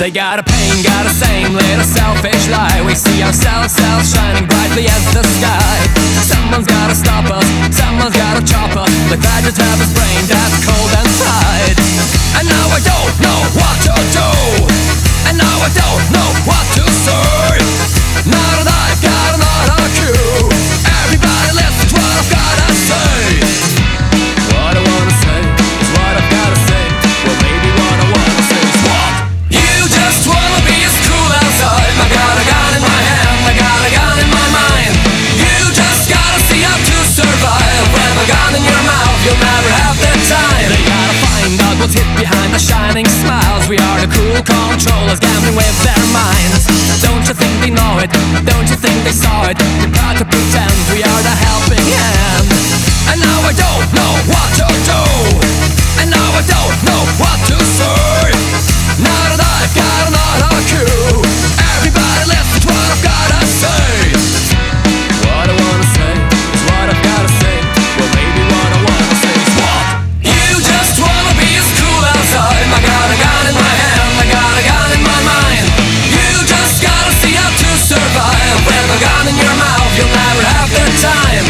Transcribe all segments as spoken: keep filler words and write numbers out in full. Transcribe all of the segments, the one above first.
They got a pain, got a same little selfish lie. We see ourselves, selves shining brightly as the sky. Someone's gotta stop us, someone's gotta chop us. The graduate have his brain that's cold and tight. And now I don't know what to do, and now I don't know what to say. Now that I've got another cue, everybody listen to what I've gotta say. What I wanna say is what I've gotta say. Well, maybe what I wanna say is what? You just wanna be as cool outside. I got a gun in my hand, I got a gun in my mind. You just gotta see how to survive. With a gun in your mouth, you'll never have the time. They gotta find out what's hid behind the shining smiles. We are the cruel controllers, gambling with their minds. Don't you think they know it? Don't you think they saw it? We're proud to pretend we are the helping hand. And now I don't know what to do, and now I don't know what to say. Now that I've got another cue, everybody listen to what I've gotta say. What I wanna say is what I've gotta say. Well, maybe what I wanna say is what? You just wanna be as cool outside. I got a gun in my hand, I got a gun in my mind. You just gotta see how to survive. With a gun in your mouth, you'll never have the time.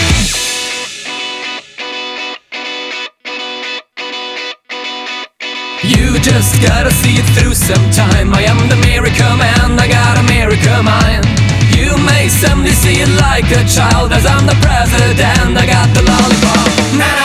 You just gotta see it through sometime. I am the miracle man, I got a miracle mind. You may someday see it like a child, as I'm the president, I got the lollipop. Nah, nah.